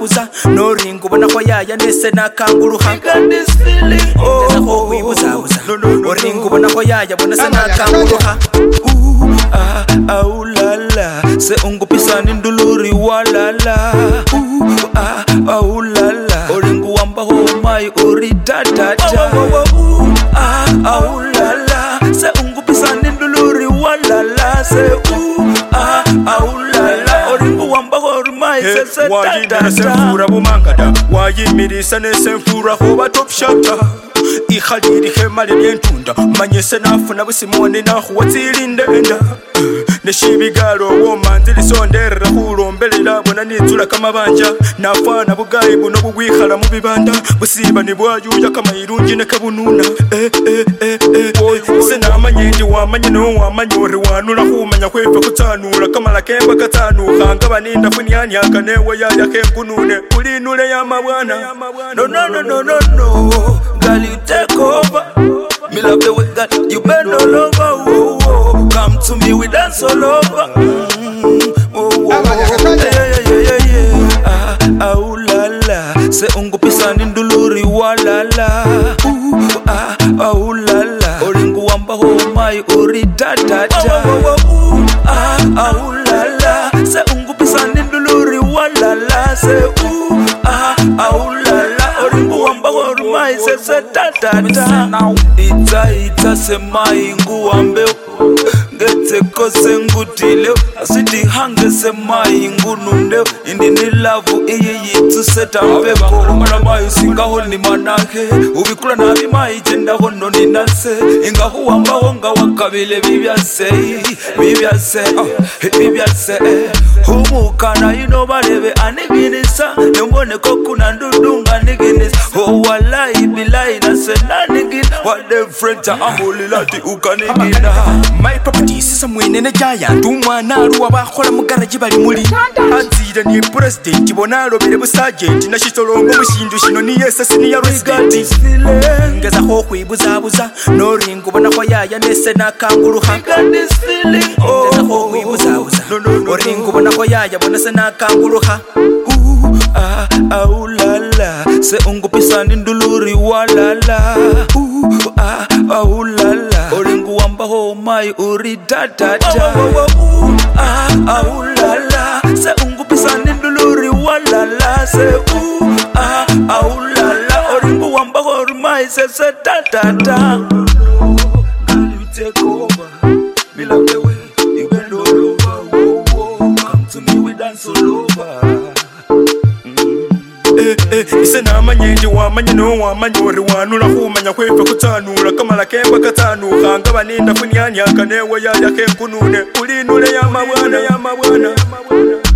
buza no ringo bona kwa yaya nese nakanguluha oh wibuza o ringo bona kwa yaya bona se nakanguluha aulala se ungupisani nduluri walala aulala oringo wamba ho mai uri dadada aulala se ungupisani nduluri walala se aulala oringo wamba ho mai se dadada senfura bumangada wayimirisa nesenfura ho batop shata ikhadiri khemali lyentunda manyese nafuna busimoni nahu watsirinde enda neshibigalo womanzi lisonderera khulombelela bona nitsula kamabanja nafana bugayi buno bugwikhala mubibanda busiba ni bwayuya kamayirungi ne kabununa senamanye ndi wamanye no wamanye ori wanula khumanya khwefe kutsanula kamala kemba katsanuka nga baninda funyani akanewe yaya kenkunune kulinule ya mabwana no girl you take over me love the way that you bend all over whoa. Come to me we dance all over aulala se ungupisani nduluri walala aulala oringu wamba ho mai uri dadada aulala se ungupisani nduluri walala se aulala oringu wamba ho mai se dadada ita se mai nguwambe ngetse kose ngutile asiti hange se mai ngununde indini love yitu seta mbeko mara mai singa honi manake ubikula na bimai jenda hono ninase inga huwamba honga wakabile bibyase humukana ino barebe anibinisa nembone ko kuna ndudunga niginisa oh wallahi billahi nase nanigin what the friends amulilati ukanigina my property sisa mwenene giant umwana aruwa bakhola mugaraji bali muli azira ni president bonalo bere bu sergeant na shitolongo mushindu shino ni yesa senior resident ngeza ho kwibuza no ringo bona kwa yaya nese nakanguluha ngeza ho kwibuza no ringo bona kwa yaya bona se nakanguluha aulala se ungupisani nduluri walala aulala oringo wamba ho mai uri dadada aulala se ungupisani nduluri walala se aulala oringo wamba ho mai se dadada. Girl you take over me love the way you bend all over come to me we dance all over senamanye ndi wamanye no wamanye ori wanula khumanya khwefe kutsanula kamala kemba katsanuka nga baninda funyani akanewe yaya kenkunune kulinule ya mabwana